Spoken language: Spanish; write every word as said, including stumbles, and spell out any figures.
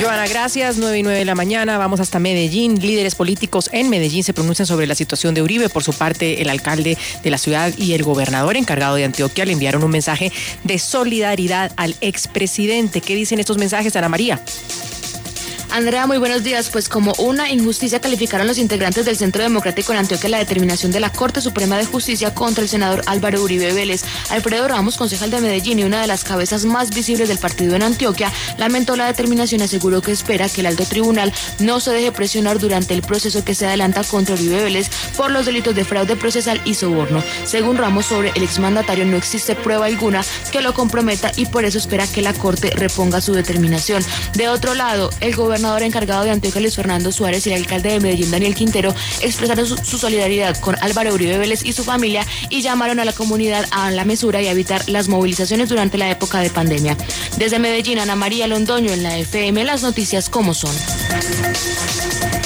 Joana, gracias. nueve y nueve de la mañana. Vamos hasta Medellín. Líderes políticos en Medellín se pronuncian sobre la situación de Uribe. Por su parte, el alcalde de la ciudad y el gobernador encargado de Antioquia le enviaron un mensaje de solidaridad al expresidente. ¿Qué dicen estos mensajes, Ana María? Andrea, muy buenos días. Pues como una injusticia calificaron los integrantes del Centro Democrático en Antioquia la determinación de la Corte Suprema de Justicia contra el senador Álvaro Uribe Vélez. Alfredo Ramos, concejal de Medellín y una de las cabezas más visibles del partido en Antioquia, lamentó la determinación y aseguró que espera que el alto tribunal no se deje presionar durante el proceso que se adelanta contra Uribe Vélez por los delitos de fraude procesal y soborno. Según Ramos, sobre el exmandatario no existe prueba alguna que lo comprometa y por eso espera que la Corte reponga su determinación. De otro lado, el gobernador El gobernador encargado de Antioquia, Luis Fernando Suárez, y el alcalde de Medellín, Daniel Quintero, expresaron su, su solidaridad con Álvaro Uribe Vélez y su familia y llamaron a la comunidad a la mesura y a evitar las movilizaciones durante la época de pandemia. Desde Medellín, Ana María Londoño, en la F M, las noticias como son.